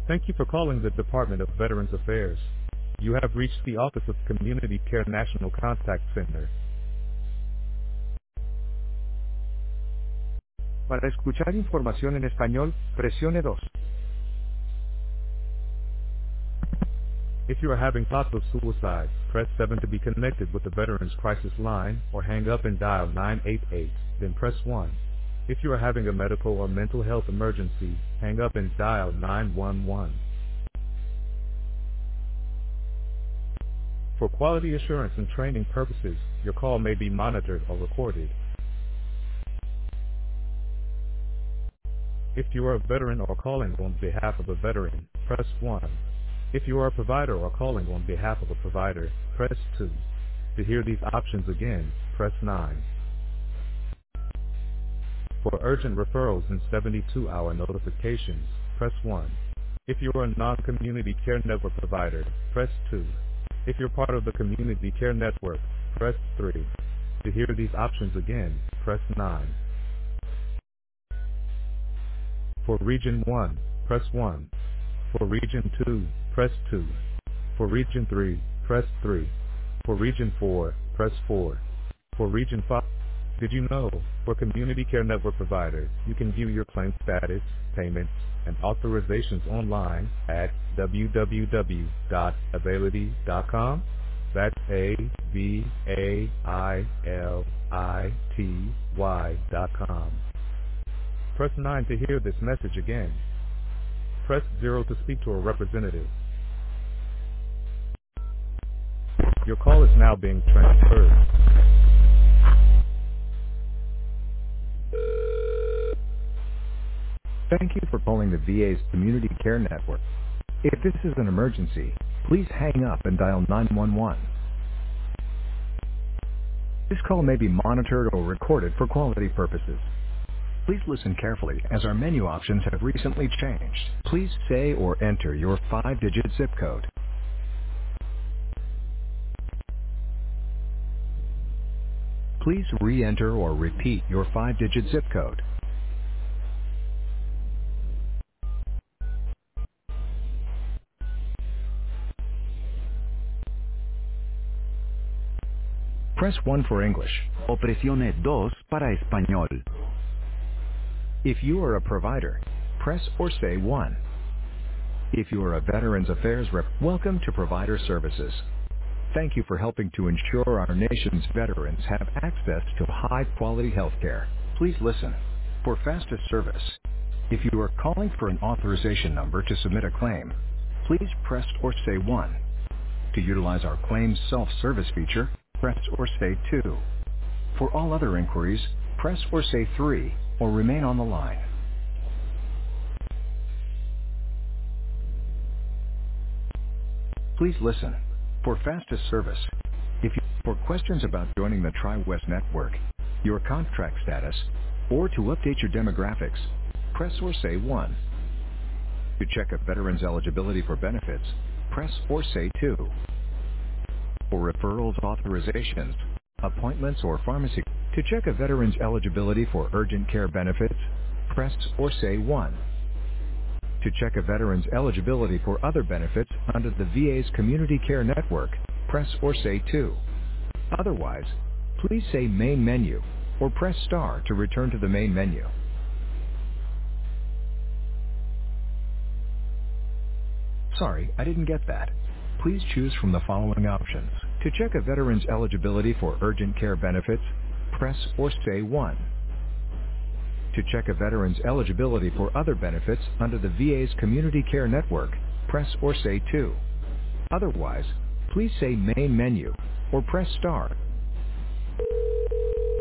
Thank you for calling the Department of Veterans Affairs. You have reached the Office of Community Care National Contact Center. Para escuchar información en español, presione 2. If you are having thoughts of suicide, press 7 to be connected with the Veterans Crisis Line, or hang up and dial 988, then press 1. If you are having a medical or mental health emergency, hang up and dial 911. For quality assurance and training purposes, your call may be monitored or recorded. If you are a veteran or calling on behalf of a veteran, press 1. If you are a provider or calling on behalf of a provider, press 2. To hear these options again, press 9. For urgent referrals and 72-hour notifications, press 1. If you are a non-community care network provider, press 2. If you're part of the community care network, press 3. To hear these options again, press 9. For Region 1, press 1. For Region 2, press 2. For Region 3, press 3. For Region 4, press 4. For Region 5, did you know, for Community Care Network provider, you can view your claim status, payments, and authorizations online at www.availity.com. That's AVAILITY.com. Press 9 to hear this message again. Press 0 to speak to a representative. Your call is now being transferred. Thank you for calling the VA's Community Care Network. If this is an emergency, please hang up and dial 911. This call may be monitored or recorded for quality purposes. Please listen carefully as our menu options have recently changed. Please say or enter your 5-digit zip code. Please re-enter or repeat your 5-digit zip code. Press 1 for English. O presione 2 para español. If you are a provider, press or say 1. If you are a Veterans Affairs rep, welcome to Provider Services. Thank you for helping to ensure our nation's veterans have access to high-quality health care. Please listen. For fastest service, if you are calling for an authorization number to submit a claim, please press or say 1. To utilize our claims self-service feature, press or say 2. For all other inquiries, press or say 3, or remain on the line. Please listen. For fastest service, for questions about joining the Tri-West Network, your contract status, or to update your demographics, press or say 1. To check a veteran's eligibility for benefits, press or say 2. For referrals, authorizations, appointments, or pharmacy, to check a veteran's eligibility for urgent care benefits, press or say 1. To check a veteran's eligibility for other benefits under the VA's Community Care Network, press or say 2. Otherwise, please say Main Menu, or press star to return to the main menu. Sorry, I didn't get that. Please choose from the following options. To check a veteran's eligibility for urgent care benefits, press or say 1. To check a veteran's eligibility for other benefits under the VA's Community Care Network, press or say 2. Otherwise, please say Main Menu, or press star.